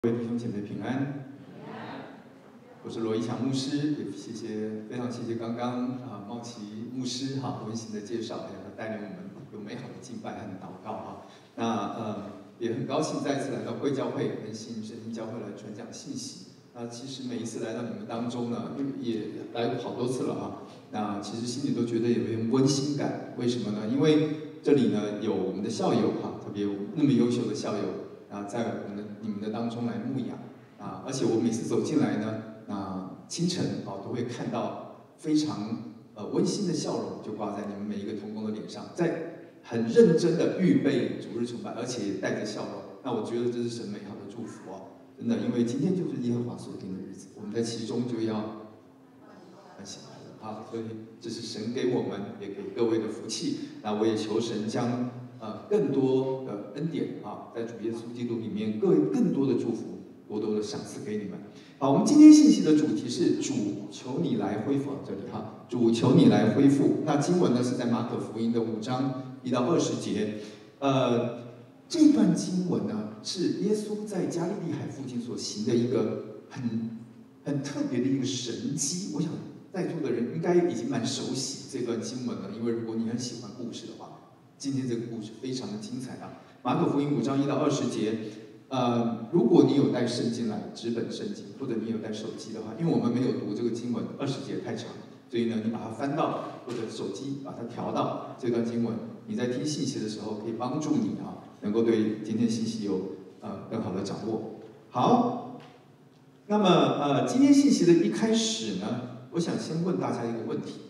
各位弟兄姐妹平安，我是罗一强牧师，也非常谢谢刚刚茂奇牧师温馨的介绍，还有他带领我们有美好的敬拜和祷告也很高兴再次来到贵教会跟新圣经教会来传讲信息。那其实每一次来到你们当中呢，也来过好多次了那其实心里都觉得有一点温馨感，为什么呢？因为这里呢有我们的校友特别有那么优秀的校友。在你们的当中来牧养而且我每次走进来呢，清晨都会看到非常温馨的笑容就挂在你们每一个同工的脸上，在很认真的预备主日崇拜，而且带着笑容。那我觉得这是神美好的祝福真的，因为今天就是耶和华所定的日子，我们在其中就要欢喜快乐所以这是神给我们也给各位的福气。那我也求神将更多的恩典在主耶稣基督里面，更多的祝福，多多的赏赐给你们。好，我们今天信息的主题是主求你来恢复这里主求你来恢复。那经文呢是在马可福音的5章1到20节。这段经文呢是耶稣在加利利海附近所行的一个很特别的一个神迹。我想在座的人应该已经蛮熟悉这段经文了，因为如果你很喜欢故事的话。今天这个故事非常的精彩马可福音5章1到20节，如果你有带圣经来，纸本圣经，或者你有带手机的话，因为我们没有读这个经文，20节太长，所以呢，你把它翻到，或者手机把它调到这段经文，你在听信息的时候，可以帮助你能够对今天信息有更好的掌握。好，那么今天信息的一开始呢，我想先问大家一个问题。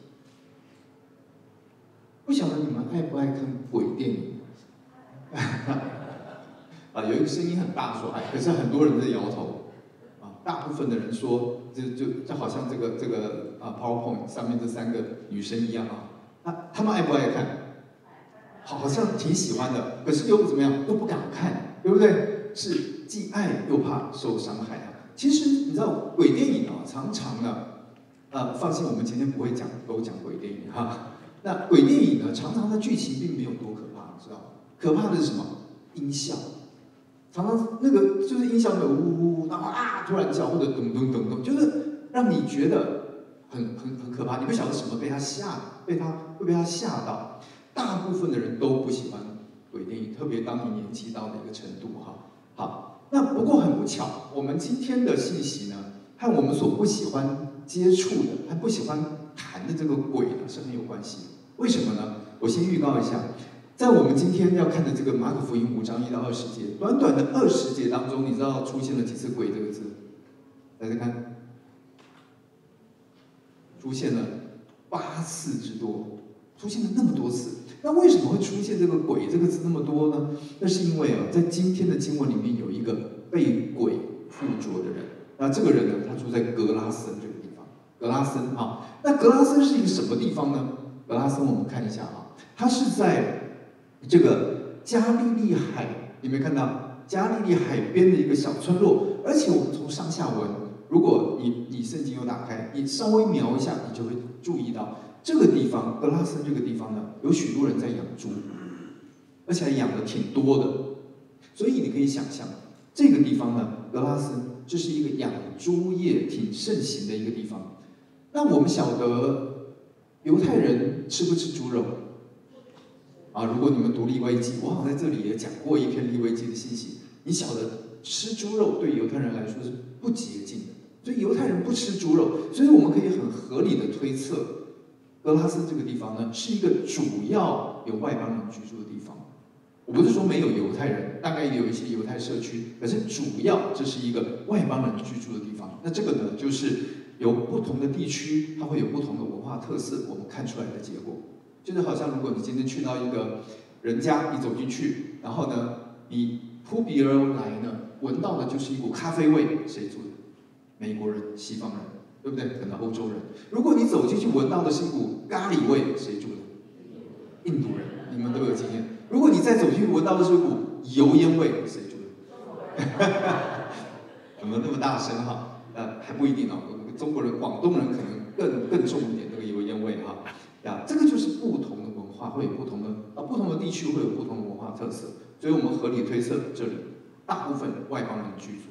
不晓得你们爱不爱看鬼电影？有一个声音很大说爱，可是很多人在摇头。大部分的人说，就好像这个PowerPoint 上面这3个女生一样他们爱不爱看？好像挺喜欢的，可是又怎么样？又不敢看，对不对？是既爱又怕受伤害其实你知道，鬼电影常常呢，放心，我们今天不会都讲鬼电影那鬼电影呢，常常的剧情并没有多可怕，你知道吗？可怕的是什么？音效，常常那个就是音效呜呜呜，然后突然叫，或者咚咚咚咚，就是让你觉得很可怕。你不晓得什么会被他吓到。大部分的人都不喜欢鬼电影，特别当你年纪到了一个程度好，那不过很不巧，我们今天的信息呢，和我们所不喜欢接触的，和不喜欢谈的这个鬼呢，是很有关系的。为什么呢？我先预告一下，在我们今天要看的这个马可福音5章1到20节，短短的20节当中，你知道出现了几次“鬼”这个字？大家看，出现了8次之多，出现了那么多次。那为什么会出现这个“鬼”这个字那么多呢？那是因为在今天的经文里面有一个被鬼附着的人。那这个人呢，他住在格拉森这个地方。格拉森那格拉森是一个什么地方呢？格拉森我们看一下它是在这个加利利海，有没有看到加利利海边的一个小村落？而且我们从上下文，如果你圣经有打开，你稍微瞄一下，你就会注意到这个地方格拉森这个地方呢，有许多人在养猪，而且还养的挺多的。所以你可以想象，这个地方呢，格拉森这是一个养猪业挺盛行的一个地方。那我们晓得犹太人吃不吃猪肉？如果你们读利未记，我好像在这里也讲过一篇利未记的信息。你晓得吃猪肉对犹太人来说是不洁净的，所以犹太人不吃猪肉。所以我们可以很合理的推测，格拉森这个地方呢，是一个主要有外邦人居住的地方。我不是说没有犹太人，大概也有一些犹太社区，可是主要这是一个外邦人居住的地方。那这个呢，就是有不同的地区，它会有不同的文化特色，我们看出来的结果。就是好像如果你今天去到一个人家，你走进去，然后呢，你扑鼻而来呢，闻到的就是一股咖啡味，谁做的？美国人、西方人，对不对？可能欧洲人。如果你走进去闻到的是一股咖喱味，谁做的？印度人，你们都有经验。如果你再走进去闻到的是一股油烟味，谁做的？怎么那么大声还不一定中国人、广东人可能更重一点那个油烟味这个就是不同的文化会有不同的地区会有不同的文化特色，所以我们合理推测这里大部分外邦人居住的。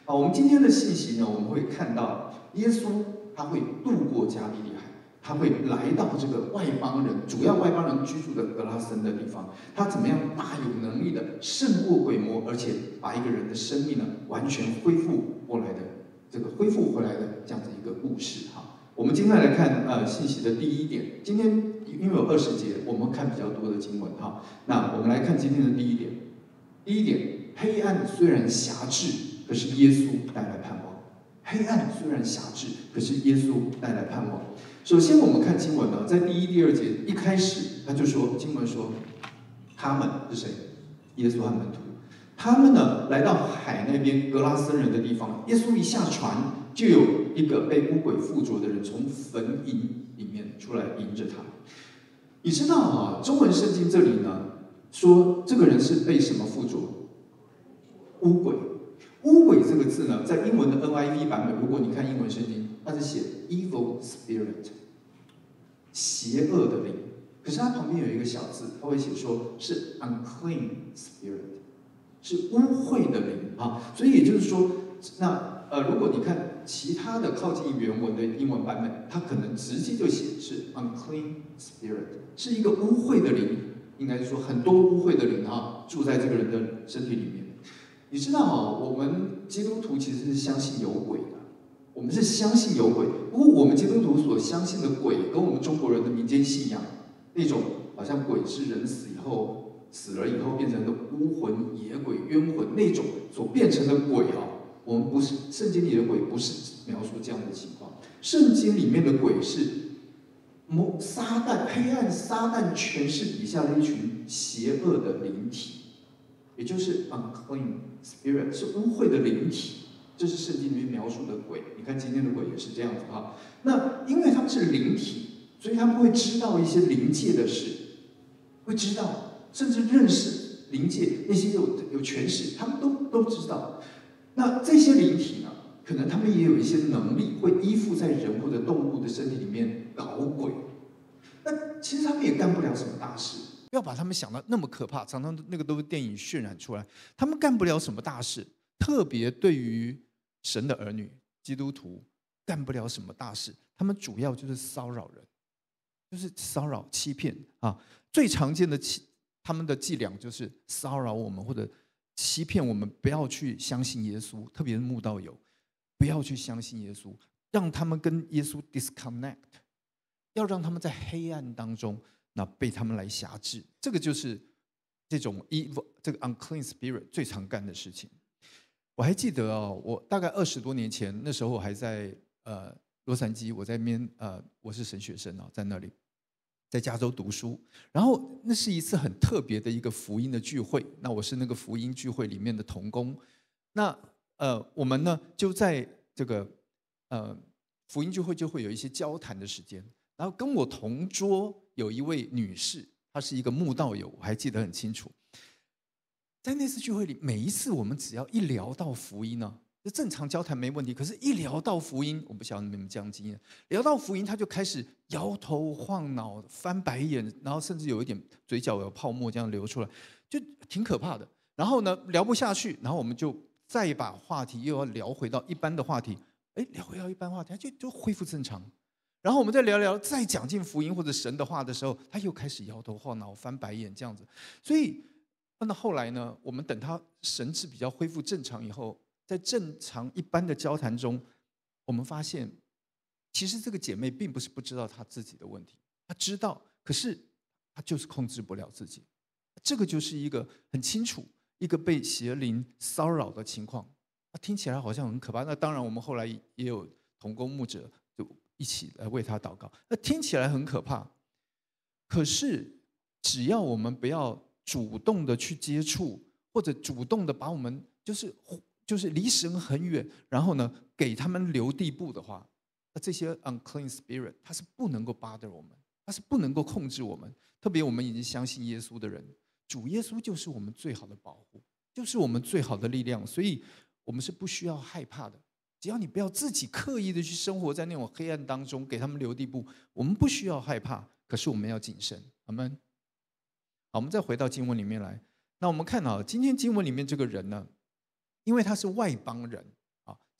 好，我们今天的信息呢，我们会看到耶稣他会渡过加利利海，他会来到这个外邦人，主要外邦人居住的格拉森的地方，他怎么样大有能力的胜过鬼魔，而且把一个人的生命呢完全恢复过来的，恢复回来的这样子一个故事哈。我们今天来看信息的第一点，今天因为有20节，我们看比较多的经文哈。那我们来看今天的第一点，第一点，黑暗虽然辖制，可是耶稣带来盼望。黑暗虽然辖制，可是耶稣带来盼望。首先，我们看经文呢，在第1、第2节一开始，他就说，经文说，他们是谁？耶稣和门徒。他们呢，来到海那边格拉森人的地方。耶稣一下船，就有一个被污鬼附着的人从坟茔里面出来迎着他。你知道啊，中文圣经这里呢，说这个人是被什么附着？污鬼。污鬼这个字呢，在英文的 NIV 版本，如果你看英文圣经，它是写 evil spirit， 邪恶的灵。可是它旁边有一个小字，它会写说是 unclean spirit， 是污秽的灵啊。所以也就是说，那如果你看其他的靠近原文的英文版本，它可能直接就写是 unclean spirit， 是一个污秽的灵，应该说很多污秽的灵啊，住在这个人的身体里面。你知道啊，我们基督徒其实是相信有鬼的，我们是相信有鬼。不过我们基督徒所相信的鬼，跟我们中国人的民间信仰那种好像鬼是人死了以后变成的巫魂、野鬼、冤魂那种所变成的鬼啊，我们不是圣经里的鬼，不是描述这样的情况。圣经里面的鬼是撒旦、黑暗撒旦权势底下的一群邪恶的灵体。也就是 unclean spirit， 是污秽的灵体，这是圣经里面描述的鬼。你看今天的鬼也是这样子哈。那因为他们是灵体，所以他们会知道一些灵界的事，会知道，甚至认识灵界那些有权势，他们都知道。那这些灵体呢，可能他们也有一些能力，会依附在人或者动物的身体里面搞鬼。那其实他们也干不了什么大事。不要把他们想到那么可怕，常常那个都是电影渲染出来。他们干不了什么大事，特别对于神的儿女、基督徒，干不了什么大事。他们主要就是骚扰人，就是骚扰、欺骗啊。最常见的他们的伎俩就是骚扰我们，或者欺骗我们，不要去相信耶稣，特别是慕道友，不要去相信耶稣，让他们跟耶稣 disconnect， 要让他们在黑暗当中。那被他们来辖制，这个就是这种 evil 这个 unclean spirit 最常干的事情。我还记得哦，我大概20多年前，那时候我还在洛杉矶，我在那边我是神学生啊，在那里在加州读书。然后那是一次很特别的一个福音的聚会，那我是那个福音聚会里面的同工。那我们呢就在这个福音聚会就会有一些交谈的时间。然后跟我同桌有一位女士，她是一个慕道友，我还记得很清楚。在那次聚会里，每一次我们只要一聊到福音呢，就正常交谈没问题。可是，一聊到福音，我不晓得你们这样经验，聊到福音，他就开始摇头晃脑、翻白眼，然后甚至有一点嘴角有泡沫这样流出来，就挺可怕的。然后呢，聊不下去，然后我们就再把话题又要聊回到一般的话题，聊回到一般话题，就恢复正常。然后我们再聊聊，再讲进福音或者神的话的时候，他又开始摇头晃脑、翻白眼这样子。所以，那后来呢，我们等他神志比较恢复正常以后，在正常一般的交谈中，我们发现，其实这个姐妹并不是不知道她自己的问题，她知道，可是她就是控制不了自己。这个就是一个很清楚一个被邪灵骚扰的情况。听起来好像很可怕。那当然，我们后来也有同工牧者就一起来为他祷告。那听起来很可怕，可是只要我们不要主动的去接触，或者主动的把我们就是离神很远，然后呢给他们留地步的话，那这些 unclean spirit 它是不能够 bother 我们，它是不能够控制我们。特别我们已经相信耶稣的人，主耶稣就是我们最好的保护，就是我们最好的力量，所以我们是不需要害怕的。只要你不要自己刻意的去生活在那种黑暗当中，给他们留地步，我们不需要害怕。可是我们要谨慎，阿们。好，我们再回到经文里面来。那我们看今天经文里面这个人呢，因为他是外邦人，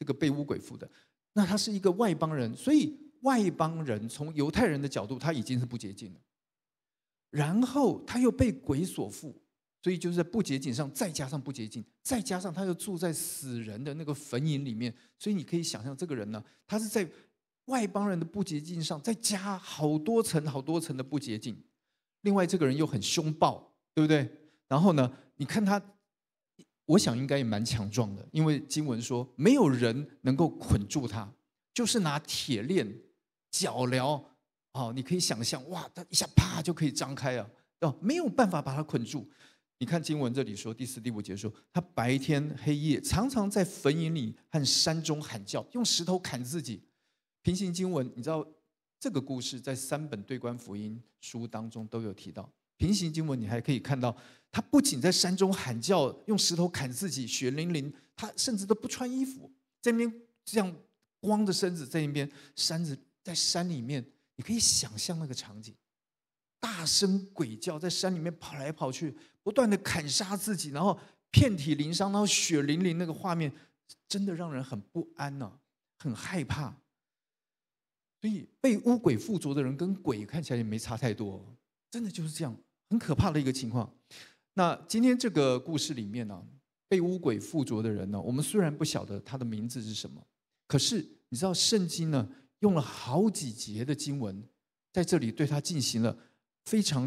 这个被污鬼附的，那他是一个外邦人，所以外邦人从犹太人的角度，他已经是不洁净了。然后他又被鬼所附，所以就是在不洁净上再加上不洁净，再加上他又住在死人的那个坟茔里面，所以你可以想象这个人呢，他是在外邦人的不洁净上再加好多层好多层的不洁净。另外这个人又很凶暴，对不对？然后呢，你看他，我想应该也蛮强壮的，因为经文说没有人能够捆住他，就是拿铁链脚镣。你可以想象，哇，他一下啪就可以张开啊，没有办法把他捆住。你看经文这里说，第4、第5节说，他白天黑夜常常在坟茔里和山中喊叫，用石头砍自己。平行经文，你知道这个故事在3本对观福音书当中都有提到。平行经文你还可以看到，他不仅在山中喊叫，用石头砍自己，血淋淋，他甚至都不穿衣服，在那边这样光着身子在那边在山里面。你可以想象那个场景，大声鬼叫，在山里面跑来跑去，不断的砍杀自己，然后遍体鳞伤，然后血淋淋，那个画面真的让人很不安啊，很害怕。所以被污鬼附着的人跟鬼看起来也没差太多，真的就是这样，很可怕的一个情况。那今天这个故事里面呢，被污鬼附着的人呢，我们虽然不晓得他的名字是什么，可是你知道圣经呢，用了好几节的经文，在这里对他进行了非常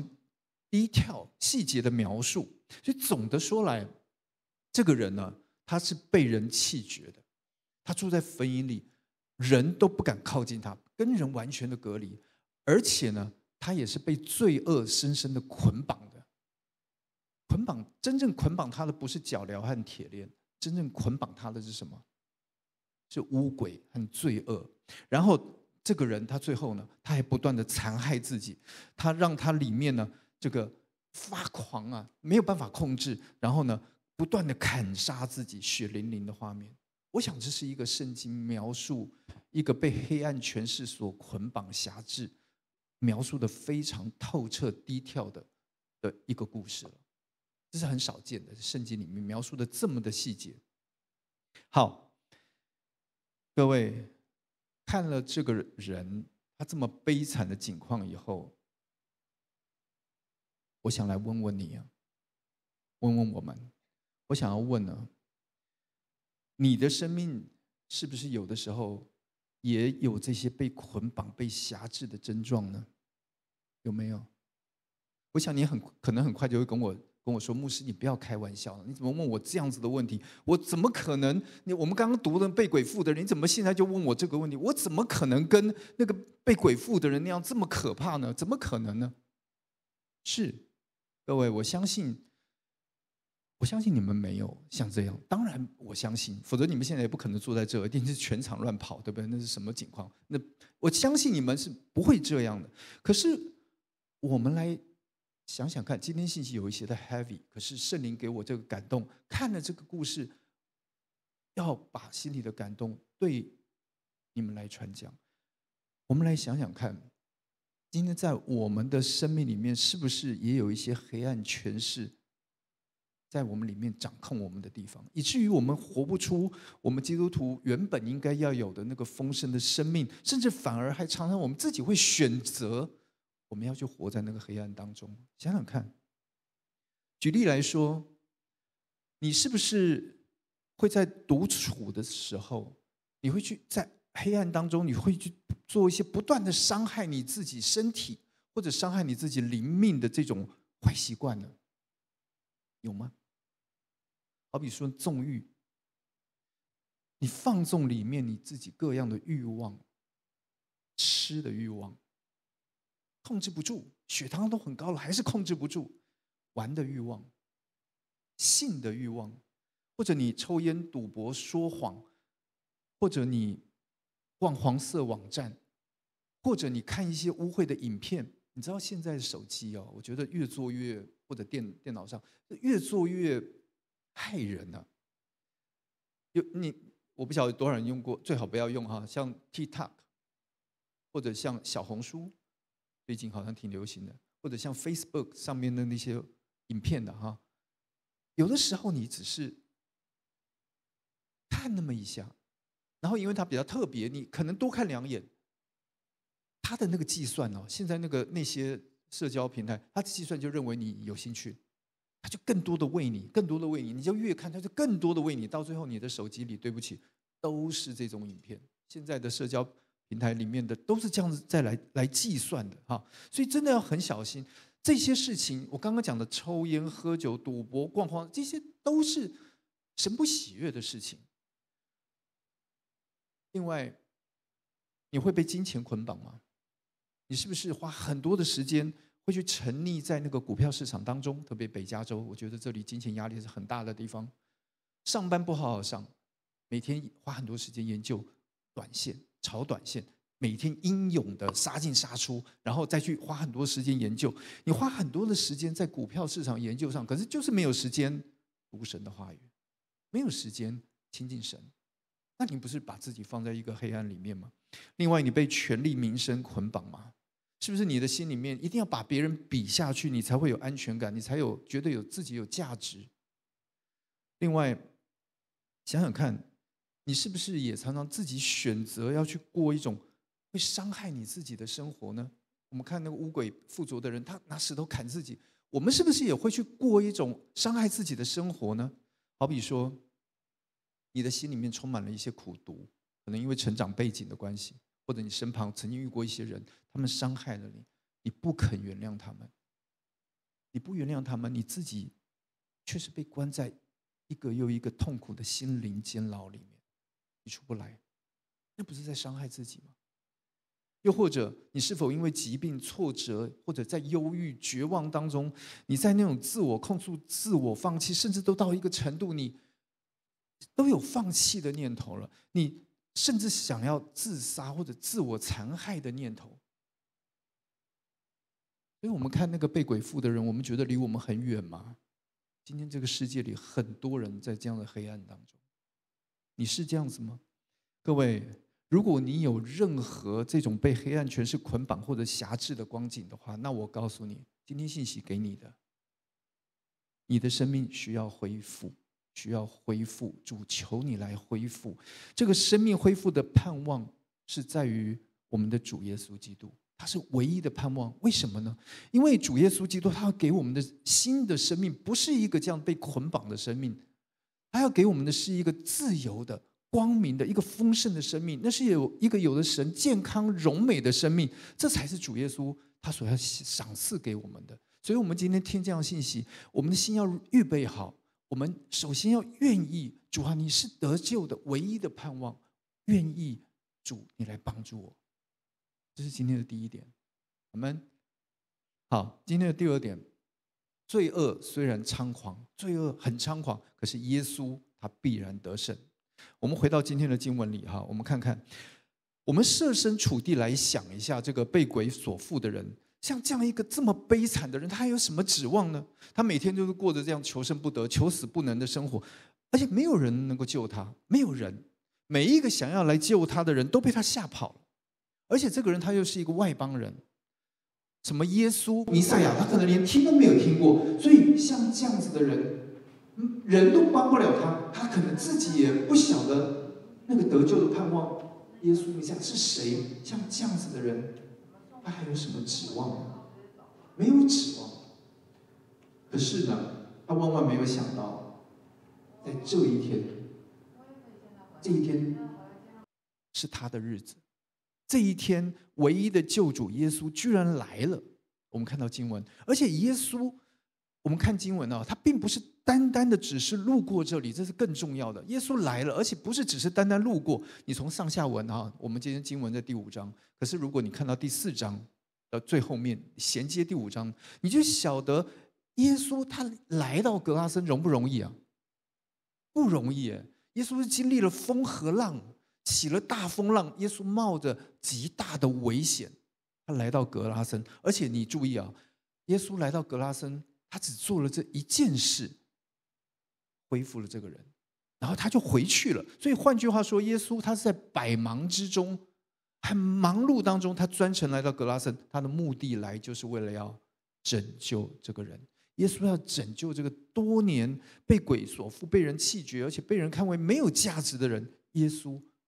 detail细节的描述。所以总的说来，这个人呢，他是被人弃绝的，他住在坟茔里，人都不敢靠近他，跟人完全的隔离。而且呢，他也是被罪恶深深的捆绑的。真正捆绑他的不是脚镣和铁链，真正捆绑他的是什么？是污鬼和罪恶。然后这个人他最后呢，他还不断的残害自己，他让他里面呢这个发狂啊，没有办法控制，然后呢不断的砍杀自己，血淋淋的画面。我想这是一个圣经描述一个被黑暗权势所捆绑辖制，描述的非常透彻低调的一个故事了。这是很少见的，圣经里面描述的这么的细节。好，各位看了这个人他这么悲惨的境况以后，我想来问问你啊，问问我们，我想要问呢，你的生命是不是有的时候也有这些被捆绑、被辖制的症状呢？有没有？我想你可能很快就会跟我说，牧师，你不要开玩笑了，你怎么问我这样子的问题？我怎么可能？我们刚刚读的被鬼附的人，你怎么现在就问我这个问题？我怎么可能跟那个被鬼附的人那样这么可怕呢？怎么可能呢？是，各位，我相信你们没有像这样。当然我相信，否则你们现在也不可能坐在这，一定是全场乱跑，对不对？那是什么情况？那我相信你们是不会这样的。可是我们来想想看，今天信息有一些的 heavy， 可是圣灵给我这个感动，看了这个故事，要把心里的感动对你们来传讲。我们来想想看，今天在我们的生命里面，是不是也有一些黑暗权势在我们里面掌控我们的地方，以至于我们活不出我们基督徒原本应该要有的那个丰盛的生命，甚至反而还常常我们自己会选择我们要去活在那个黑暗当中。想想看，举例来说，你是不是会在独处的时候，你会去在黑暗当中，你会去做一些不断的伤害你自己身体或者伤害你自己灵命的这种坏习惯呢？有吗？好比说纵欲，你放纵里面你自己各样的欲望，吃的欲望控制不住，血糖都很高了还是控制不住，玩的欲望，性的欲望，或者你抽烟赌博说谎，或者你逛黄色网站，或者你看一些污秽的影片。你知道现在的手机我觉得越做越，或者电脑上越做越害人啊。我不晓得多少人用过，最好不要用哈。像 TikTok 或者像小红书，最近好像挺流行的，或者像 Facebook 上面的那些影片的哈。有的时候你只是看那么一下， 然后因为它比较特别，你可能多看2眼。它的那个计算现在那些社交平台，它的计算就认为你有兴趣，它就更多的喂你，更多的喂你，你就越看，它就更多的喂你，到最后你的手机里，对不起，都是这种影片。现在的社交平台里面的都是这样子再来计算的哈，所以真的要很小心。这些事情，我刚刚讲的抽烟、喝酒、赌博、逛荒，这些都是神不喜悦的事情。另外，你会被金钱捆绑吗？你是不是花很多的时间会去沉溺在那个股票市场当中？特别北加州，我觉得这里金钱压力是很大的地方。上班不好好上，每天花很多时间研究短线、炒短线，每天英勇的杀进杀出，然后再去花很多时间研究。你花很多的时间在股票市场研究上，可是就是没有时间读神的话语，没有时间亲近神。那你不是把自己放在一个黑暗里面吗？另外，你被权力、名声捆绑吗？是不是你的心里面一定要把别人比下去，你才会有安全感，你才有觉得自己有价值？另外，想想看，你是不是也常常自己选择要去过一种会伤害你自己的生活呢？我们看那个污鬼附着的人，他拿石头砍自己，我们是不是也会去过一种伤害自己的生活呢？好比说，你的心里面充满了一些苦毒，可能因为成长背景的关系，或者你身旁曾经遇过一些人，他们伤害了你，你不肯原谅他们，你不原谅他们，你自己却是被关在一个又一个痛苦的心灵监牢里面，你出不来，那不是在伤害自己吗？又或者你是否因为疾病、挫折，或者在忧郁、绝望当中，你在那种自我控诉、自我放弃，甚至都到一个程度，你都有放弃的念头了，你甚至想要自杀或者自我残害的念头。所以我们看那个被鬼附的人，我们觉得离我们很远吗？今天这个世界里很多人在这样的黑暗当中，你是这样子吗？各位，如果你有任何这种被黑暗权势捆绑或者辖制的光景的话，那我告诉你，今天信息给你的，你的生命需要恢复，需要恢复，主求你来恢复。这个生命恢复的盼望是在于我们的主耶稣基督，他是唯一的盼望。为什么呢？因为主耶稣基督他要给我们的新的生命，不是一个这样被捆绑的生命，他要给我们的是一个自由的、光明的、一个丰盛的生命，那是一个有了神健康荣美的生命，这才是主耶稣他所要赏赐给我们的。所以我们今天听这样信息，我们的心要预备好，我们首先要愿意，主啊，你是得救的唯一的盼望，愿意主你来帮助我。这是今天的第一点，阿们。好，今天的第二点，罪恶虽然猖狂，罪恶很猖狂，可是耶稣他必然得胜。我们回到今天的经文里哈，我们看看，我们设身处地来想一下，这个被鬼所附的人，像这样一个这么悲惨的人，他还有什么指望呢？他每天就是过着这样求生不得、求死不能的生活，而且没有人能够救他，没有人，每一个想要来救他的人都被他吓跑了。而且这个人他又是一个外邦人，什么耶稣、弥赛亚，他可能连听都没有听过，所以像这样子的人，人都帮不了他，他可能自己也不晓得那个得救的盼望。耶稣弥赛亚是谁？像这样子的人，他还有什么指望呢？没有指望。可是呢，他万万没有想到，在这一天，这一天是他的日子。这一天，唯一的救主耶稣居然来了。我们看到经文，而且耶稣，我们看经文啊，他并不是单单的只是路过这里，这是更重要的。耶稣来了，而且不是只是单单路过。你从上下文啊，我们今天经文在第5章，可是如果你看到第4章的最后面，衔接第5章，你就晓得耶稣他来到格拉森容不容易啊？不容易耶！耶稣是经历了风和浪。起了大风浪，耶稣冒着极大的危险，他来到格拉森。而且你注意啊，耶稣来到格拉森，他只做了这一件事，恢复了这个人，然后他就回去了。所以换句话说，耶稣他是在百忙之中，很忙碌当中，他专程来到格拉森，他的目的来就是为了要拯救这个人。耶稣要拯救这个多年被鬼所附、被人弃绝，而且被人看为没有价值的人。耶稣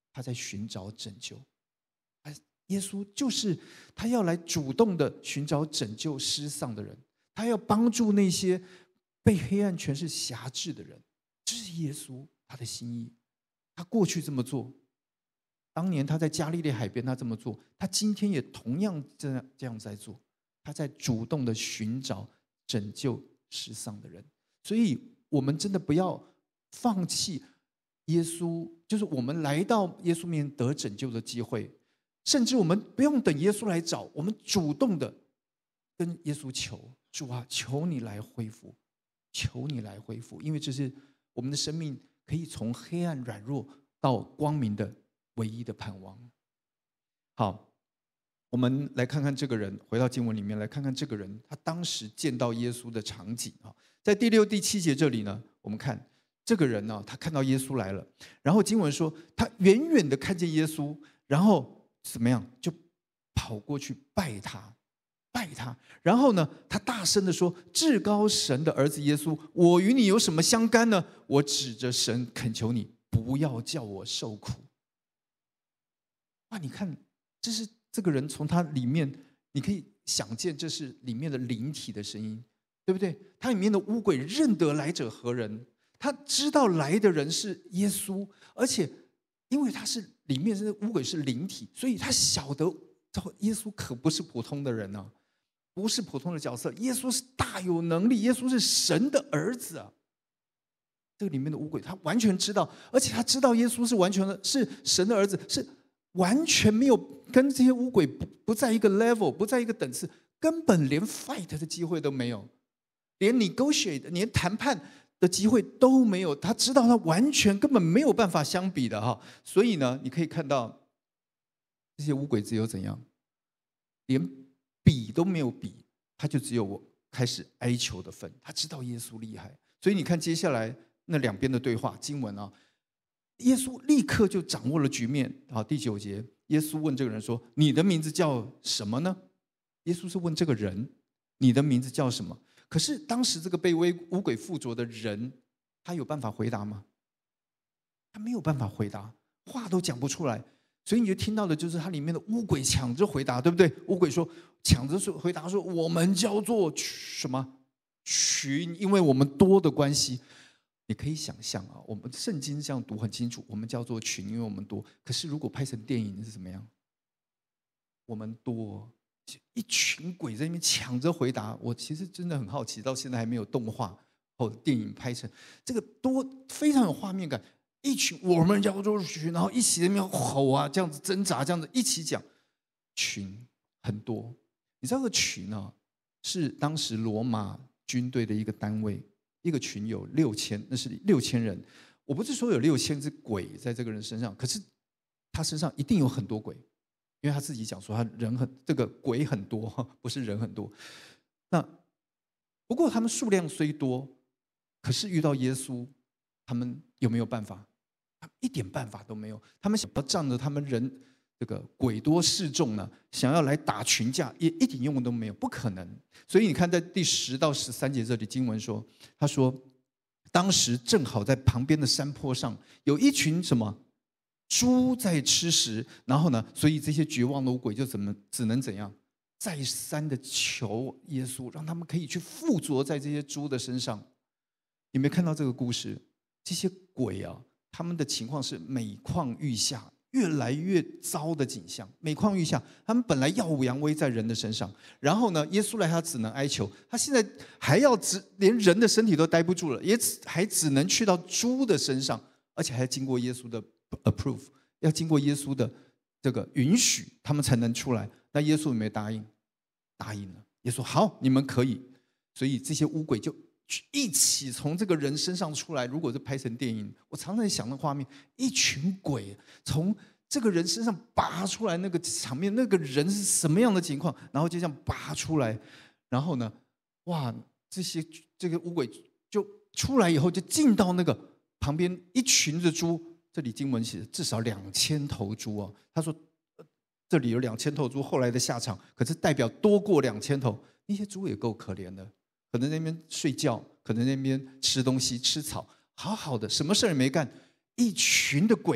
他在寻找拯救。耶稣就是他要来主动的寻找拯救失丧的人，他要帮助那些被黑暗权势辖制的人。这是耶稣他的心意。他过去这么做，当年他在加利利海边他这么做，他今天也同样这样在做。他在主动的寻找拯救失丧的人。所以我们真的不要放弃耶稣，就是我们来到耶稣面前得拯救的机会。甚至我们不用等耶稣来找，我们主动的跟耶稣求，主啊，求你来恢复，求你来恢复，因为这是我们的生命可以从黑暗软弱到光明的唯一的盼望。好，我们来看看这个人，回到经文里面来看看这个人他当时见到耶稣的场景。在第6、第7节这里呢，我们看这个人呢，他看到耶稣来了，然后经文说他远远的看见耶稣，然后怎么样？就跑过去拜他，然后呢，他大声的说：“至高神的儿子耶稣，我与你有什么相干呢？我指着神恳求你，不要叫我受苦。”哇，你看，这是这个人从他里面，你可以想见，这是里面的灵体的声音，对不对？他里面的污鬼认得来者何人，他知道来的人是耶稣，而且因为他是里面是污鬼是灵体，所以他晓得耶稣可不是普通的人啊，不是普通的角色，耶稣是大有能力，耶稣是神的儿子啊。这个里面的污鬼他完全知道，而且他知道耶稣是完全的是神的儿子，是完全没有跟这些污鬼不在一个 level， 不在一个等次，根本连 fight 的机会都没有，连 negotiate 连谈判的机会都没有。他知道他完全根本没有办法相比的哈。所以呢，你可以看到这些污鬼只有怎样，连比都没有比，他就只有我开始哀求的份。他知道耶稣厉害，所以你看接下来那两边的对话经文啊，耶稣立刻就掌握了局面。好，第9节，耶稣问这个人说：“你的名字叫什么呢？”耶稣是问这个人：“你的名字叫什么？”可是当时这个被污鬼附着的人，他有办法回答吗？他没有办法回答，话都讲不出来。所以你就听到的就是他里面的污鬼抢着回答，对不对？污鬼说，抢着回答说：“我们叫做什么群，因为我们多的关系。”你可以想象啊，我们圣经这样读很清楚，我们叫做群，因为我们多。可是如果拍成电影是怎么样？我们多。一群鬼在那边抢着回答，我其实真的很好奇，到现在还没有动画或电影拍成这个多，非常有画面感。一群我们叫做群，然后一起在那边吼啊，这样子挣扎，这样子一起讲，群很多。你知道这个群啊，是当时罗马军队的一个单位，一个群有6000，那是6000人。我不是说有6000只鬼在这个人身上，可是他身上一定有很多鬼。因为他自己讲说，他这个鬼很多，不是人很多。那不过他们数量虽多，可是遇到耶稣，他们有没有办法？他们一点办法都没有。他们想要仗着他们人这个鬼多势众呢，想要来打群架，也一点用都没有，不可能。所以你看，在第10到13节这里经文说，他说，当时正好在旁边的山坡上有一群什么？猪在吃食，然后呢，所以这些绝望的污鬼就只能怎样？再三的求耶稣，让他们可以去附着在这些猪的身上。有没有看到这个故事？这些鬼啊，他们的情况是每况愈下，越来越糟的景象。每况愈下，他们本来耀武扬威在人的身上，然后呢，耶稣来他只能哀求，他现在还要连人的身体都待不住了，还只能去到猪的身上，而且还经过耶稣的approve， 要经过耶稣的这个允许，他们才能出来。那耶稣有没有答应？答应了。耶稣好，你们可以。所以这些污鬼就一起从这个人身上出来。如果是拍成电影，我常常想那画面，一群鬼从这个人身上拔出来，那个场面，那个人是什么样的情况？然后就这样拔出来，然后呢，哇，这个污鬼就出来以后，就进到那个旁边一群的猪。这里经文写至少2000头猪哦。他说这里有2000头猪，后来的下场可是代表多过2000头。那些猪也够可怜的，可能在那边睡觉，可能在那边吃东西吃草，好好的，什么事也没干。一群的鬼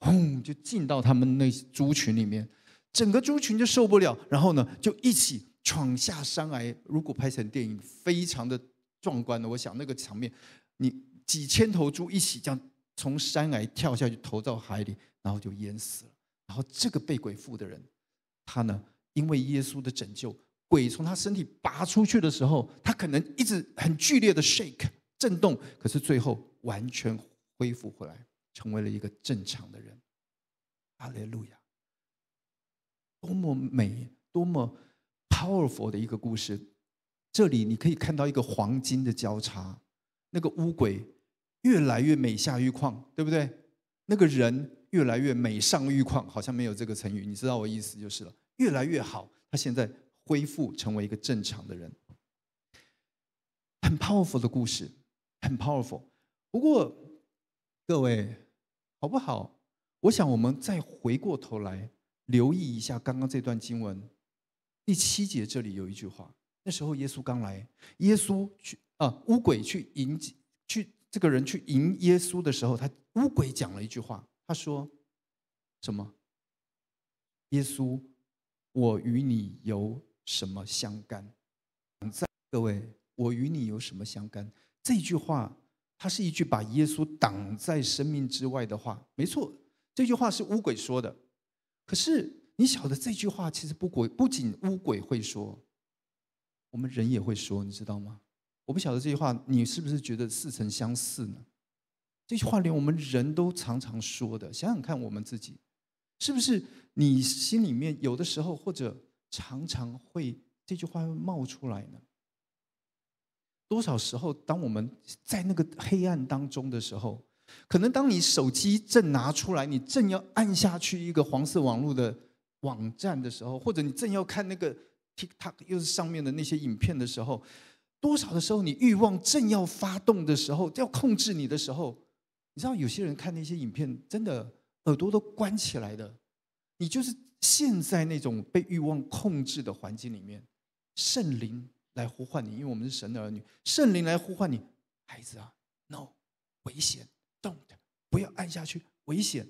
轰就进到他们那猪群里面，整个猪群就受不了，然后呢就一起闯下山崖。如果拍成电影，非常的壮观的。我想那个场面，你几千头猪一起这样从山崖跳下去，投到海里，然后就淹死了。然后这个被鬼附的人，他呢因为耶稣的拯救，鬼从他身体拔出去的时候，他可能一直很剧烈的 shake 震动，可是最后完全恢复回来，成为了一个正常的人。哈利路亚！多么美，多么 powerful 的一个故事。这里你可以看到一个黄金的交叉，那个乌鬼越来越美下玉矿，对不对？那个人越来越美上玉矿，好像没有这个成语，你知道我意思就是了。越来越好，他现在恢复成为一个正常的人，很 powerful 的故事，很 powerful。不过各位好不好？我想我们再回过头来留意一下刚刚这段经文第7节，这里有一句话。那时候耶稣刚来，耶稣乌鬼去这个人去迎耶稣的时候，乌鬼讲了一句话，他说什么？耶稣，我与你有什么相干？各位，我与你有什么相干？这句话，它是一句把耶稣挡在生命之外的话。没错，这句话是乌鬼说的。可是你晓得这句话其实不仅乌鬼会说，我们人也会说，你知道吗？我不晓得这句话你是不是觉得似曾相似呢？这句话连我们人都常常说的，想想看我们自己，是不是你心里面有的时候或者常常会这句话会冒出来呢？多少时候当我们在那个黑暗当中的时候，可能当你手机正拿出来，你正要按下去一个黄色网络的网站的时候，或者你正要看那个 TikTok 又是上面的那些影片的时候，多少的时候你欲望正要发动的时候，要控制你的时候，你知道有些人看那些影片真的耳朵都关起来的，你就是陷在那种被欲望控制的环境里面。圣灵来呼唤你，因为我们是神的儿女，圣灵来呼唤你，孩子啊 ，no， 危险 ，don't， 不要按下去，危险。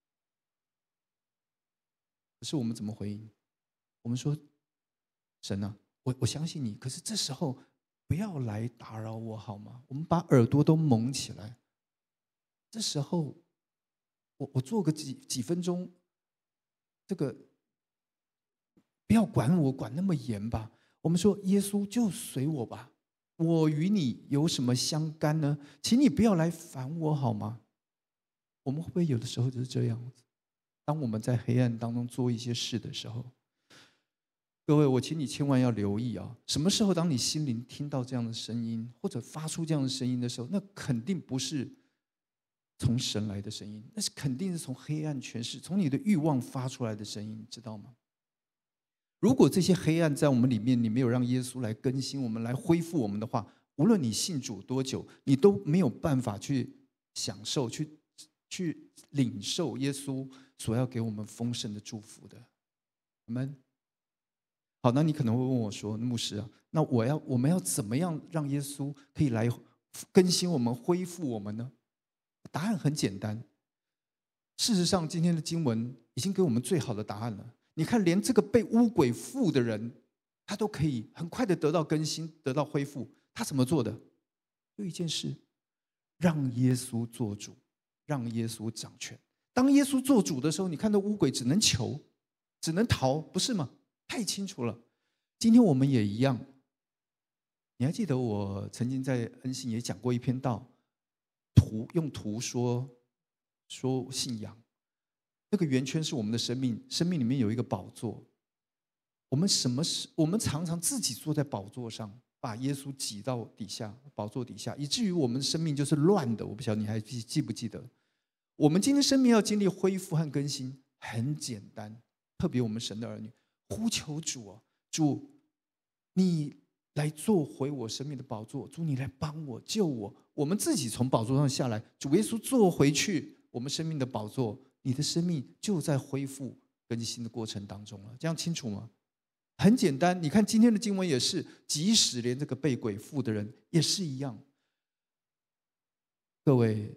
可是我们怎么回应？我们说，神啊，我相信你，可是这时候不要来打扰我好吗？我们把耳朵都蒙起来。这时候，我做个几分钟，这个不要管我，管那么严吧。我们说，耶稣就随我吧，我与你有什么相干呢？请你不要来烦我好吗？我们会不会有的时候就是这样子？当我们在黑暗当中做一些事的时候，各位，我请你千万要留意啊！什么时候当你心灵听到这样的声音，或者发出这样的声音的时候，那肯定不是从神来的声音，那是肯定是从黑暗权势、从你的欲望发出来的声音，知道吗？如果这些黑暗在我们里面，你没有让耶稣来更新我们、来恢复我们的话，无论你信主多久，你都没有办法去享受、去领受耶稣所要给我们丰盛的祝福的。阿们。好，那你可能会问我说：“牧师啊，那我们要怎么样让耶稣可以来更新我们、恢复我们呢？”答案很简单。事实上，今天的经文已经给我们最好的答案了。你看，连这个被污鬼附的人，他都可以很快的得到更新、得到恢复。他怎么做的？有一件事，让耶稣做主，让耶稣掌权。当耶稣做主的时候，你看到污鬼只能求，只能逃，不是吗？太清楚了。今天我们也一样。你还记得我曾经在恩信也讲过一篇道，用图说信仰。那个圆圈是我们的生命，生命里面有一个宝座。我们常常自己坐在宝座上，把耶稣挤到底下，宝座底下，以至于我们的生命就是乱的。我不晓得你还记不记得？我们今天生命要经历恢复和更新，很简单，特别我们神的儿女，呼求主啊，主，你来做回我生命的宝座，主你来帮我救我。我们自己从宝座上下来，主耶稣坐回去我们生命的宝座，你的生命就在恢复更新的过程当中了。这样清楚吗？很简单，你看今天的经文也是，即使连这个被鬼附的人也是一样。各位，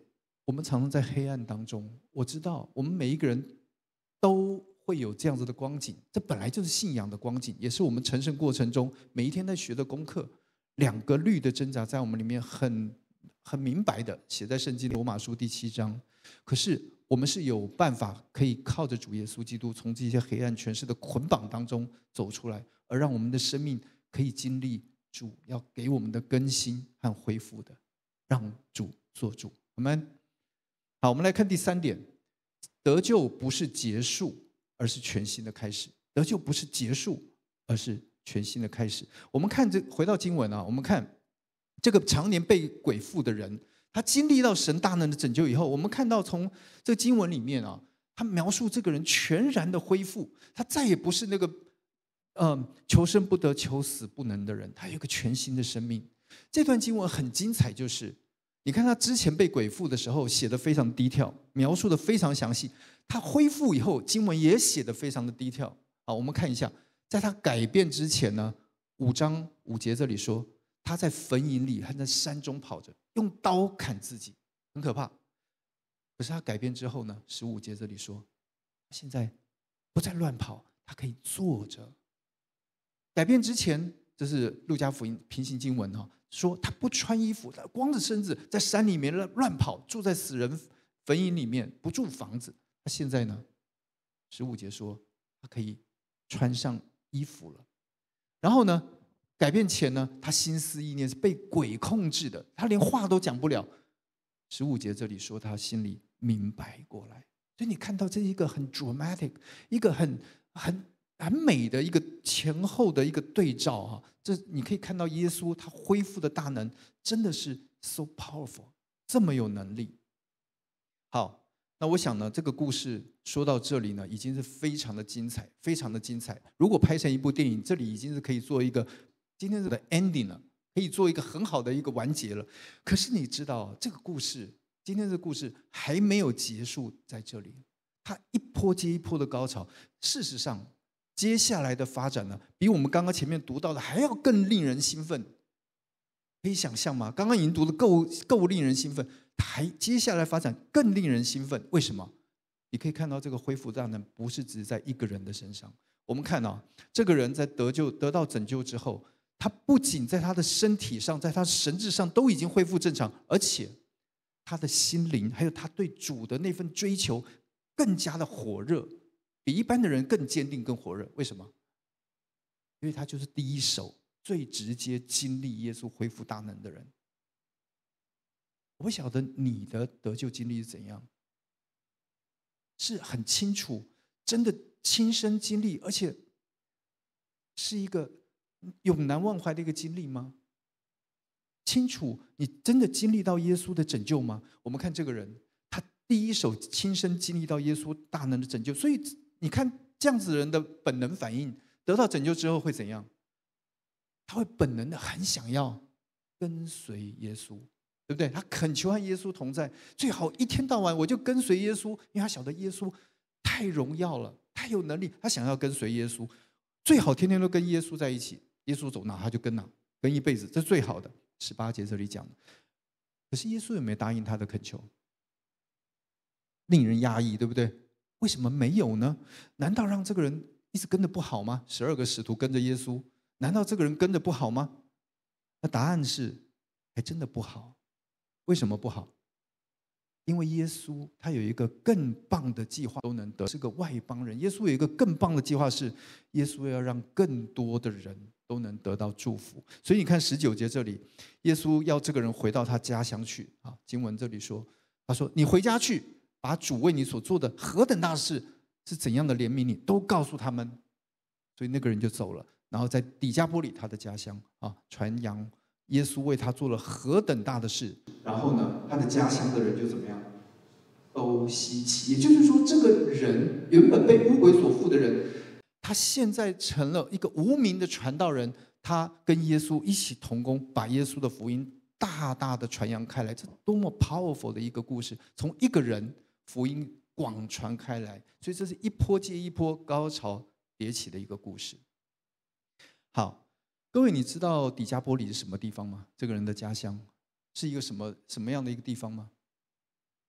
我们常常在黑暗当中，我知道我们每一个人都会有这样子的光景，这本来就是信仰的光景，也是我们成圣过程中每一天在学的功课。两个律的挣扎在我们里面很明白的写在圣经罗马书第7章。可是我们是有办法可以靠着主耶稣基督从这些黑暗权势的捆绑当中走出来，而让我们的生命可以经历主要给我们的更新和恢复的。让主做主，我们好，我们来看第3点，得救不是结束，而是全新的开始。得救不是结束，而是全新的开始。我们看回到经文啊，我们看这个常年被鬼附的人，他经历到神大能的拯救以后，我们看到从这个经文里面啊，他描述这个人全然的恢复，他再也不是那个求生不得、求死不能的人，他有一个全新的生命。这段经文很精彩，就是你看他之前被鬼附的时候写得非常低调，描述得非常详细，他恢复以后经文也写得非常的低调。好，我们看一下，在他改变之前呢，5章5节这里说，他在坟茔里和在山中跑着，用刀砍自己，很可怕。可是他改变之后呢，15节这里说，现在不再乱跑，他可以坐着。改变之前，这是路加福音平行经文哈，说他不穿衣服，他光着身子在山里面乱跑，住在死人坟茔里面，不住房子。他现在呢，15节说他可以穿上衣服了。然后呢，改变前呢，他心思意念是被鬼控制的，他连话都讲不了。15节这里说他心里明白过来。所以你看到这一个很 dramatic， 一个很美的一个前后的一个对照哈，这你可以看到耶稣他恢复的大能真的是 so powerful， 这么有能力。好，那我想呢，这个故事说到这里呢，已经是非常的精彩，非常的精彩。如果拍成一部电影，这里已经是可以做一个今天的 ending 了，可以做一个很好的一个完结了。可是你知道，这个故事今天的故事还没有结束在这里，它一波接一波的高潮。事实上，接下来的发展呢，比我们刚刚前面读到的还要更令人兴奋。可以想象吗？刚刚已经读得够令人兴奋，还接下来发展更令人兴奋。为什么？你可以看到这个恢复大能不是只在一个人的身上。我们看到这个人在得到拯救之后，他不仅在他的身体上，在他神智上都已经恢复正常，而且他的心灵还有他对主的那份追求更加的火热，比一般的人更坚定、更火热。为什么？因为他就是第一手最直接经历耶稣恢复大能的人。我不晓得你的得救经历是怎样，是很清楚，真的亲身经历，而且是一个永难忘怀的一个经历吗？清楚你真的经历到耶稣的拯救吗？我们看这个人，他第一手亲身经历到耶稣大能的拯救，所以你看这样子的人的本能反应，得到拯救之后会怎样？他会本能的很想要跟随耶稣，对不对？他恳求和耶稣同在，最好一天到晚我就跟随耶稣，因为他晓得耶稣太荣耀了，太有能力，他想要跟随耶稣，最好天天都跟耶稣在一起，耶稣走哪他就跟哪，跟一辈子，这是最好的。18节这里讲的。可是耶稣有没有答应他的恳求？令人压抑，对不对？为什么没有呢？难道让这个人一直跟着不好吗？12个使徒跟着耶稣，难道这个人跟着不好吗？那答案是还真的不好。为什么不好？因为耶稣他有一个更棒的计划，都能得，是个外邦人。耶稣有一个更棒的计划，是耶稣要让更多的人都能得到祝福。所以你看19节这里，耶稣要这个人回到他家乡去啊。经文这里说，他说：“你回家去，把主为你所做的何等大事，是怎样的怜悯你，都告诉他们。”所以那个人就走了，然后在底加波里他的家乡啊，传扬耶稣为他做了何等大的事。然后呢，他的家乡的人就怎么样？都稀奇。也就是说，这个人原本被污鬼所附的人，他现在成了一个无名的传道人，他跟耶稣一起同工，把耶稣的福音大大的传扬开来。这多么 powerful 的一个故事，从一个人福音广传开来，所以这是一波接一波高潮迭起的一个故事。好，各位，你知道底加波里是什么地方吗？这个人的家乡是一个什么样的一个地方吗？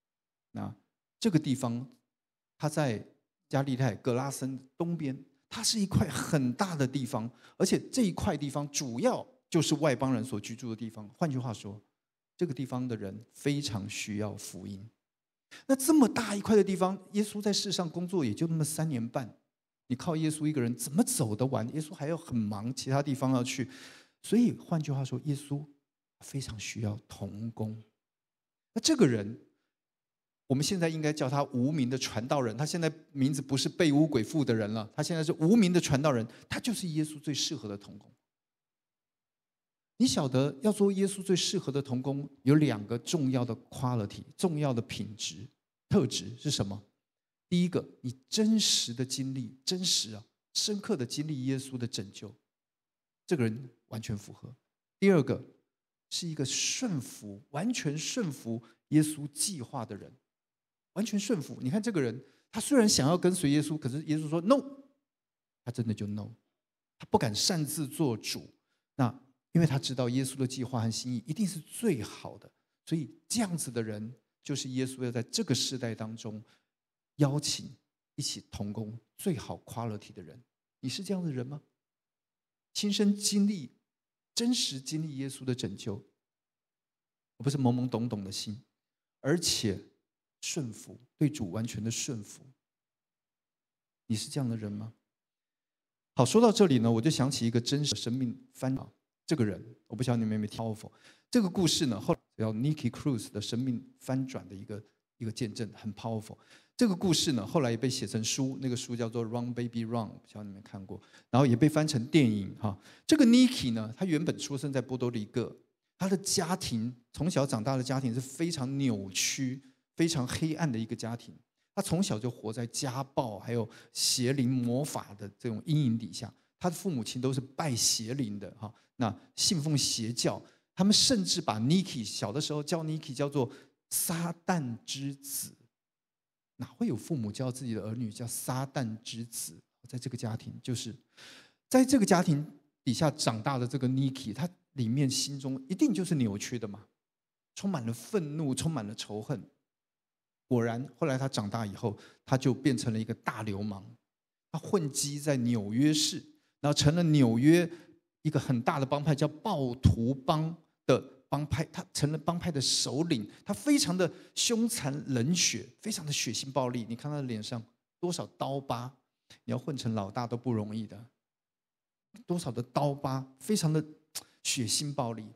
那这个地方，它在加利太格拉森东边，它是一块很大的地方，而且这一块地方主要就是外邦人所居住的地方。换句话说，这个地方的人非常需要福音。那这么大一块的地方，耶稣在世上工作也就那么3年半，你靠耶稣一个人怎么走得完？耶稣还要很忙，其他地方要去，所以换句话说，耶稣非常需要同工。那这个人，我们现在应该叫他无名的传道人。他现在名字不是被污鬼附的人了，他现在是无名的传道人。他就是耶稣最适合的同工。你晓得，要做耶稣最适合的同工，有2个重要的 quality， 重要的品质特质是什么？第一个，你真实的经历，深刻的经历耶稣的拯救，这个人完全符合。第二个，是一个顺服，完全顺服耶稣计划的人，完全顺服。你看这个人，他虽然想要跟随耶稣，可是耶稣说 no， 他真的就 no， 他不敢擅自做主。那因为他知道耶稣的计划和心意一定是最好的，所以这样子的人，就是耶稣要在这个时代当中邀请一起同工最好 quality 的人。你是这样的人吗？亲身经历、真实经历耶稣的拯救，而不是懵懵懂懂的心，而且顺服，对主完全的顺服。你是这样的人吗？好，说到这里呢，我就想起一个真实的生命翻转。这个人，我不晓得你们有没有听过这个故事呢？后来叫 Nicky Cruz 的生命翻转的一个见证，很 powerful。这个故事呢，后来也被写成书，那个书叫做《Run Baby Run》，不晓得你们看过，然后也被翻成电影哈。这个 Nicky 呢，他原本出生在波多黎各，他的家庭从小长大的家庭是非常扭曲、非常黑暗的一个家庭。他从小就活在家暴还有邪灵魔法的这种阴影底下。他的父母亲都是拜邪灵的哈，那信奉邪教，他们甚至把 Nicky 小的时候叫 Nicky 叫做撒旦之子。哪会有父母叫自己的儿女叫撒旦之子？在这个家庭，就是在这个家庭底下长大的这个 Nicky， 他里面心中一定就是扭曲的嘛，充满了愤怒，充满了仇恨。果然，后来他长大以后，他就变成了一个大流氓，他混迹在纽约市。然后成了纽约一个很大的帮派，叫暴徒帮的帮派，他成了帮派的首领。他非常的凶残冷血，非常的血腥暴力。你看他的脸上多少刀疤，你要混成老大都不容易的。多少的刀疤，非常的血腥暴力。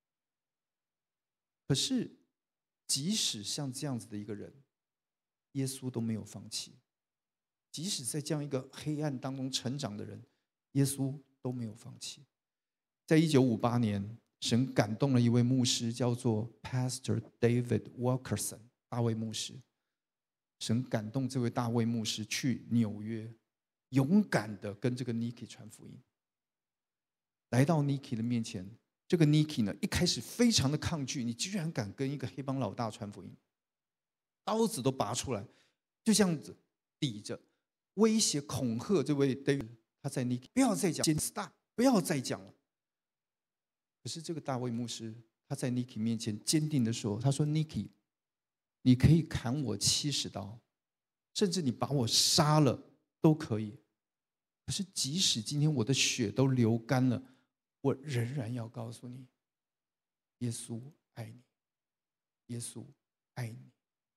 可是，即使像这样子的一个人，耶稣都没有放弃。即使在这样一个黑暗当中成长的人，耶稣都没有放弃。在1958年，神感动了一位牧师，叫做 Pastor David Wilkerson 大卫牧师。神感动这位大卫牧师去纽约，勇敢的跟这个 Nicky 传福音。来到 Nicky 的面前，这个 Nicky 呢，一开始非常的抗拒，你居然敢跟一个黑帮老大传福音，刀子都拔出来，就这样子抵着，威胁恐吓这位 David。他在 Nicky 不要再讲 ，stop， 不要再讲了。可是这个大卫牧师，他在 Nicky 面前坚定的说：“他说 Nicky， 你可以砍我70刀，甚至你把我杀了都可以。可是即使今天我的血都流干了，我仍然要告诉你，耶稣爱你，耶稣爱你。”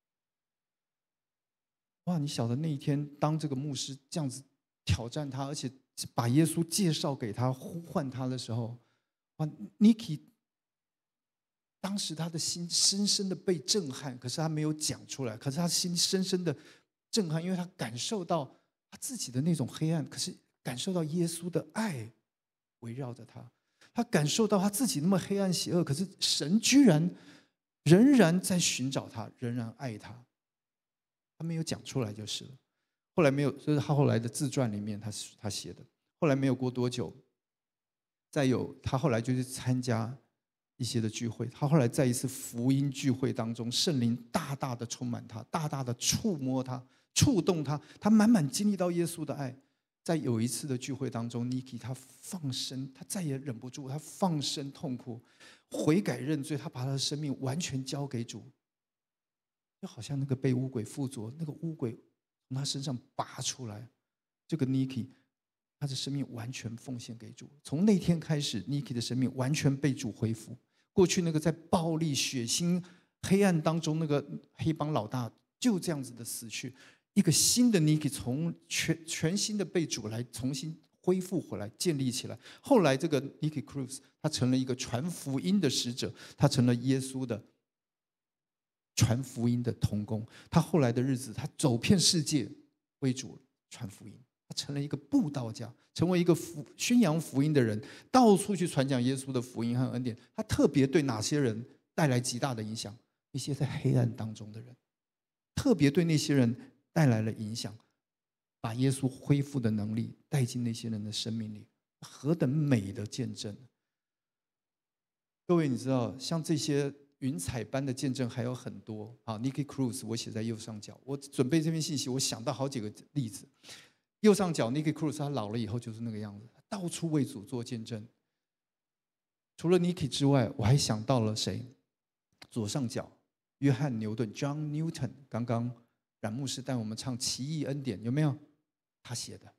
哇！你晓得那一天，当这个牧师这样子挑战他，而且把耶稣介绍给他，呼唤他的时候，哇 ，Nicky 当时他的心深深的被震撼，可是他没有讲出来，可是他心深深的震撼，因为他感受到他自己的那种黑暗，可是感受到耶稣的爱围绕着他，他感受到他自己那么黑暗邪恶，可是神居然仍然在寻找他，仍然爱他，他没有讲出来就是了。后来没有，这是他后来的自传里面他写的。后来没有过多久，再有他后来就去参加一些的聚会。他后来在一次福音聚会当中，圣灵大大的充满他，大大的触摸他，触动他，他满满经历到耶稣的爱。在有一次的聚会当中 ，Nicky 他放声，他再也忍不住，他放声痛哭，悔改认罪，他把他的生命完全交给主。 就好像那个被污鬼附着，那个污鬼从他身上拔出来，这个 Niki 他的生命完全奉献给主。从那天开始 Niki 的生命完全被主恢复。过去那个在暴力、血腥、黑暗当中那个黑帮老大就这样子的死去，一个新的 Niki 从全新的被主来重新恢复回来，建立起来。后来这个 Niki Cruz 他成了一个传福音的使者，他成了耶稣的传福音的同工。他后来的日子，他走遍世界为主传福音，他成了一个布道家，成为一个宣扬福音的人，到处去传讲耶稣的福音和恩典。他特别对哪些人带来极大的影响？一些在黑暗当中的人，特别对那些人带来了影响，把耶稣恢复的能力带进那些人的生命里，何等美的见证！各位，你知道，像这些云彩般的见证还有很多。Niki Cruz 我写在右上角。我准备这篇信息，我想到好几个例子。右上角 Niki Cruz 他老了以后就是那个样子，到处为主做见证。除了 Niki 之外，我还想到了谁？左上角约翰牛顿 John Newton， 刚刚冉牧师带我们唱《奇异恩典》，有没有？他写的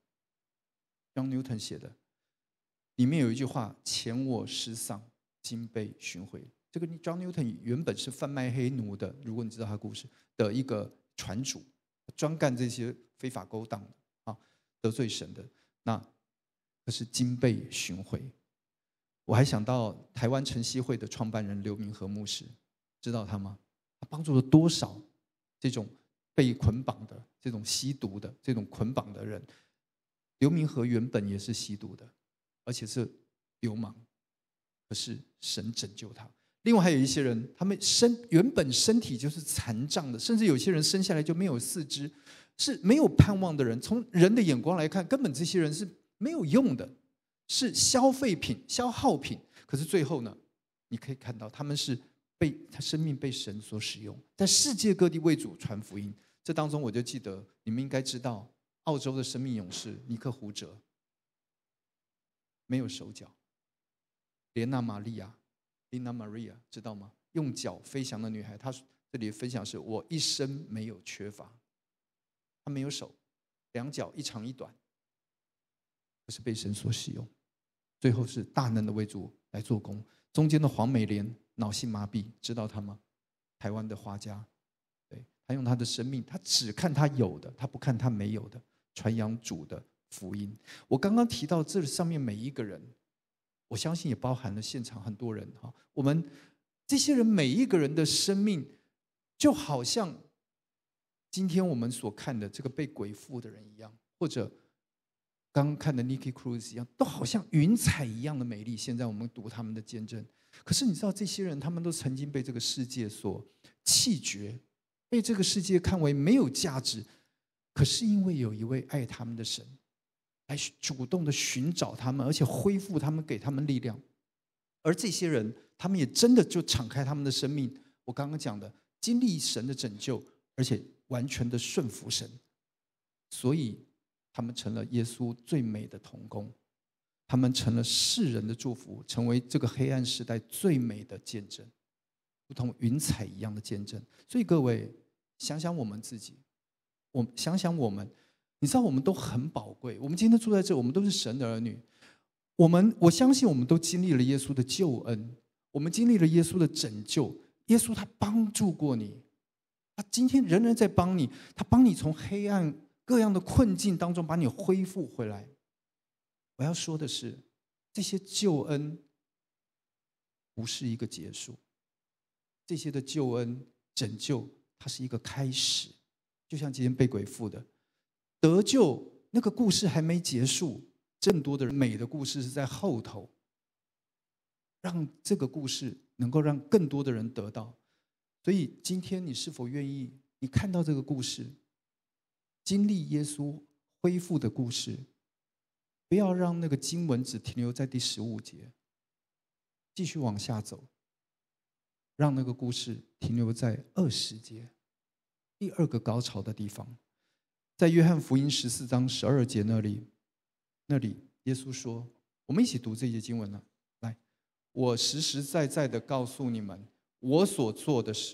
John Newton 写的，里面有一句话：前我失丧，今被寻回。这个 John Newton 原本是贩卖黑奴的，如果你知道他故事的一个船主，专干这些非法勾当的，得罪神的。那可是今被寻回。我还想到台湾晨曦会的创办人刘明和牧师，知道他吗？他帮助了多少这种被捆绑的、这种吸毒的、这种捆绑的人？刘明和原本也是吸毒的，而且是流氓，可是神拯救他。另外还有一些人，他们原本身体就是残障的，甚至有些人生下来就没有四肢，是没有盼望的人。从人的眼光来看，根本这些人是没有用的，是消费品、消耗品。可是最后呢，你可以看到他们是他生命被神所使用，在世界各地为主传福音。这当中我就记得，你们应该知道，澳洲的生命勇士尼克胡哲没有手脚，莲娜玛利亚 Lina Maria 知道吗？用脚飞翔的女孩，她这里分享是我一生没有缺乏。她没有手，两脚一长一短，可是被神所使用，最后是大能的为主来做工。中间的黄美莲脑性麻痹，知道她吗？台湾的画家，对，她用她的生命，她只看她有的，她不看她没有的，传扬主的福音。我刚刚提到这上面每一个人，我相信也包含了现场很多人。我们这些人每一个人的生命，就好像今天我们所看的这个被鬼附的人一样，或者刚刚看的 Niki Cruz 一样，都好像云彩一样的美丽。现在我们读他们的见证，可是你知道，这些人他们都曾经被这个世界所弃绝，被这个世界看为没有价值。可是因为有一位爱他们的神，来主动的寻找他们，而且恢复他们，给他们力量。而这些人，他们也真的就敞开他们的生命。我刚刚讲的，经历神的拯救，而且完全的顺服神，所以他们成了耶稣最美的同工，他们成了世人的祝福，成为这个黑暗时代最美的见证，如同云彩一样的见证。所以各位，想想我们自己，想想我们，你知道我们都很宝贵。我们今天坐在这，我们都是神的儿女。我相信我们都经历了耶稣的救恩，我们经历了耶稣的拯救。耶稣他帮助过你，他今天仍然在帮你，他帮你从黑暗各样的困境当中把你恢复回来。我要说的是，这些救恩不是一个结束，这些的救恩拯救，它是一个开始。就像今天被鬼附的得救，那个故事还没结束，更多的美的故事是在后头，让这个故事能够让更多的人得到。所以今天你是否愿意，你看到这个故事，经历耶稣恢复的故事，不要让那个经文只停留在第15节，继续往下走，让那个故事停留在20节，第二个高潮的地方。在约翰福音14章12节那里耶稣说，我们一起读这节经文了。来，我实实在在的告诉你们，我所做的事，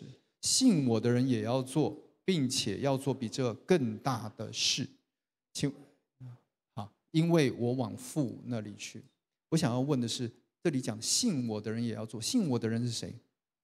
信我的人也要做，并且要做比这更大的事。好，因为我往父那里去。我想要问的是，这里讲信我的人也要做，信我的人是谁？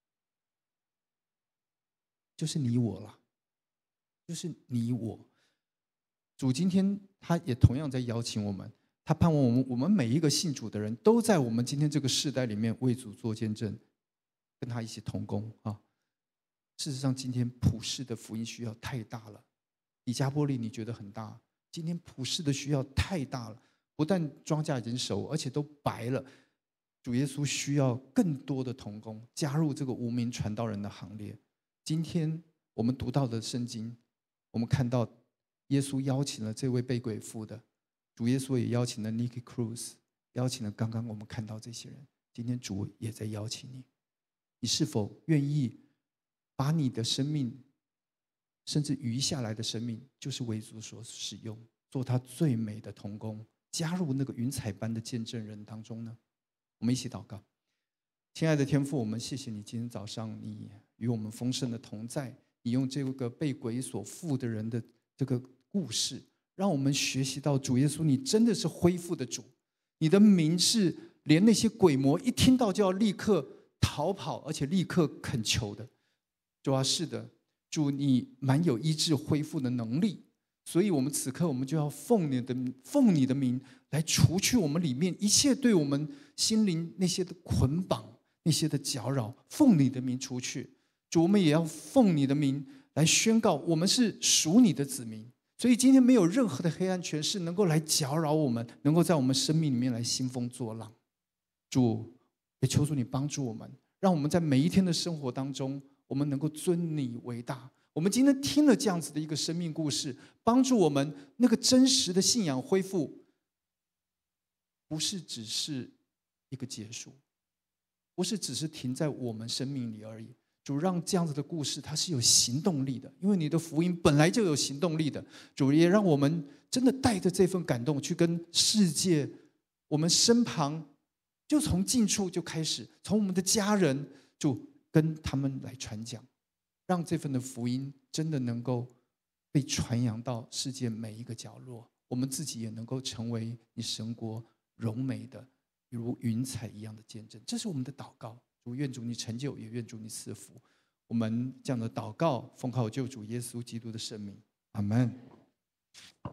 就是你我了，就是你我。主今天他也同样在邀请我们，他盼望我们每一个信主的人都在我们今天这个世代里面为主做见证，跟他一起同工啊。事实上，今天普世的福音需要太大了。以加波利你觉得很大，今天普世的需要太大了，不但庄稼已经熟，而且都白了。主耶稣需要更多的同工加入这个无名传道人的行列。今天我们读到的圣经，我们看到耶稣邀请了这位被鬼附的，主耶稣也邀请了 Nicky Cruz， 邀请了刚刚我们看到这些人。今天主也在邀请你，你是否愿意把你的生命，甚至余下来的生命，就是为主所使用，做他最美的同工，加入那个云彩般的见证人当中呢？我们一起祷告。亲爱的天父，我们谢谢你今天早上你与我们丰盛的同在，你用这个被鬼所附的人的这个故事，让我们学习到主耶稣你真的是恢复的主，你的名是连那些鬼魔一听到就要立刻逃跑，而且立刻恳求的。主啊，是的，主你蛮有医治恢复的能力，所以我们此刻我们就要奉你的名来除去我们里面一切对我们心灵那些的捆绑，那些的搅扰，奉你的名除去。主，我们也要奉你的名来宣告，我们是属你的子民。所以今天没有任何的黑暗权势能够来搅扰我们，能够在我们生命里面来兴风作浪。主，也求主你帮助我们，让我们在每一天的生活当中，我们能够尊你为大。我们今天听了这样子的一个生命故事，帮助我们那个真实的信仰恢复，不是只是一个结束，不是只是停在我们生命里而已。主，让这样子的故事它是有行动力的，因为你的福音本来就有行动力的。主，也让我们真的带着这份感动去跟世界，我们身旁，就从近处就开始，从我们的家人，主跟他们来传讲，让这份的福音真的能够被传扬到世界每一个角落，我们自己也能够成为你神国荣美的如云彩一样的见证。这是我们的祷告。主，愿主你成就，也愿主你赐福。我们这样的祷告，奉靠救主耶稣基督的圣名，阿们。